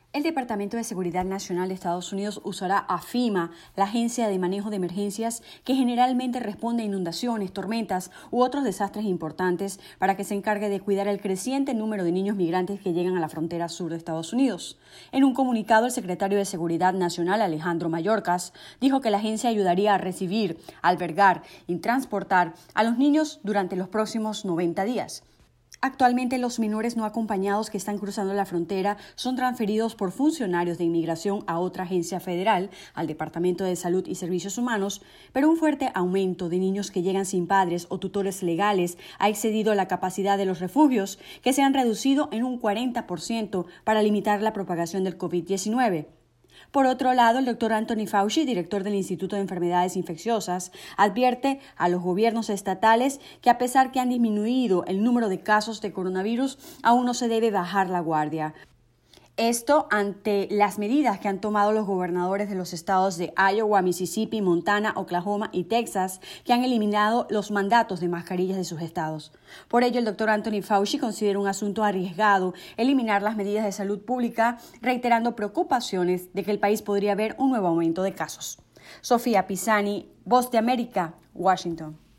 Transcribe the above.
El Departamento de Seguridad Nacional de Estados Unidos usará a FEMA, la Agencia de Manejo de Emergencias, que generalmente responde a inundaciones, tormentas u otros desastres importantes, para que se encargue de cuidar el creciente número de niños migrantes que llegan a la frontera sur de Estados Unidos. En un comunicado, el secretario de Seguridad Nacional, Alejandro Mayorkas, dijo que la agencia ayudaría a recibir, albergar y transportar a los niños durante los próximos 90 días. Actualmente, los menores no acompañados que están cruzando la frontera son transferidos por funcionarios de inmigración a otra agencia federal, al Departamento de Salud y Servicios Humanos, pero un fuerte aumento de niños que llegan sin padres o tutores legales ha excedido la capacidad de los refugios, que se han reducido en un 40% para limitar la propagación del COVID-19. Por otro lado, el doctor Anthony Fauci, director del Instituto de Enfermedades Infecciosas, advierte a los gobiernos estatales que, a pesar que han disminuido el número de casos de coronavirus, aún no se debe bajar la guardia. Esto ante las medidas que han tomado los gobernadores de los estados de Iowa, Mississippi, Montana, Oklahoma y Texas, que han eliminado los mandatos de mascarillas de sus estados. Por ello, el doctor Anthony Fauci considera un asunto arriesgado eliminar las medidas de salud pública, reiterando preocupaciones de que el país podría ver un nuevo aumento de casos. Sofía Pisani, Voz de América, Washington.